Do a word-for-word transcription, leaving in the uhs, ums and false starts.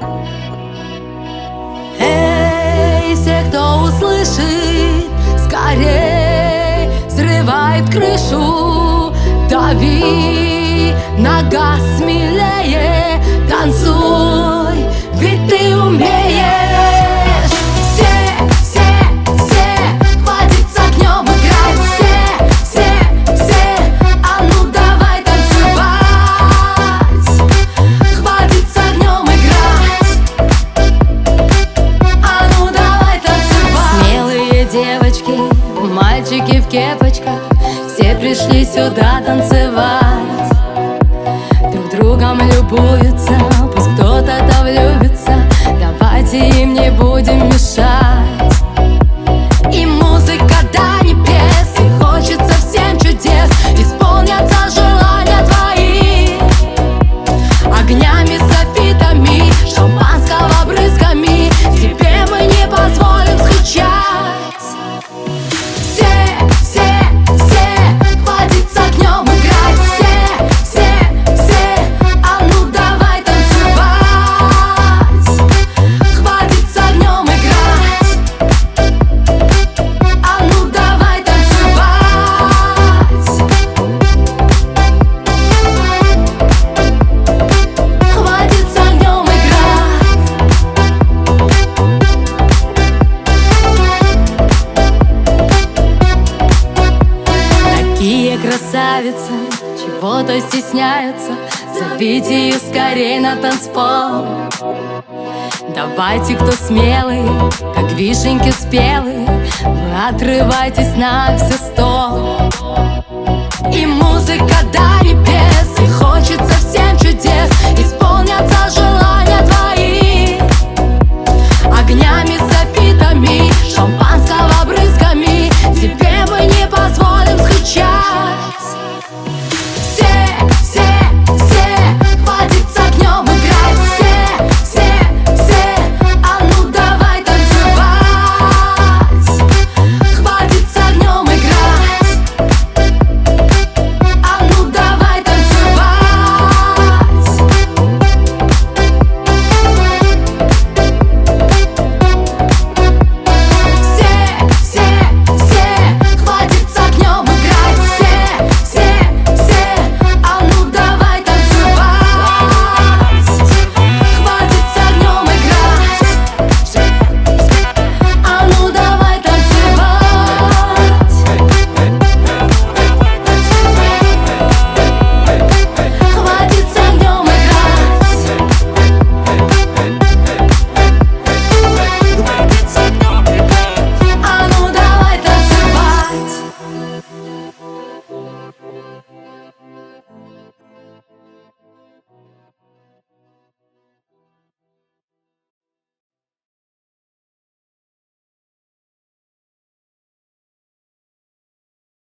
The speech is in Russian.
Эй, все, кто услышит, скорей срывает крышу. Дави на газ смелее, танцуй, ведь ты умеешь. Все, все, все, хватит с огнем играть. Все, все, все, а ну давай танцевать. Хватит с огнем играть, а ну давай танцевать. Смелые девочки, мальчики в кепочках, все пришли сюда танцевать. Друг другом любуются, пусть кто-то да влюбится. Давайте им не будем мешать. И музыка до небес, и хочется всем чудес. Исполнятся желания твои огнями, софитами, шампанского брызгами. Тебе мы не позволим скучать. Красавица, чего-то стесняются, зовите ее скорей на танцпол. Давайте, кто смелый, как вишеньки спелые, вы отрывайтесь на все сто. И музыка до небес, и хочется всем чудес. Исполнить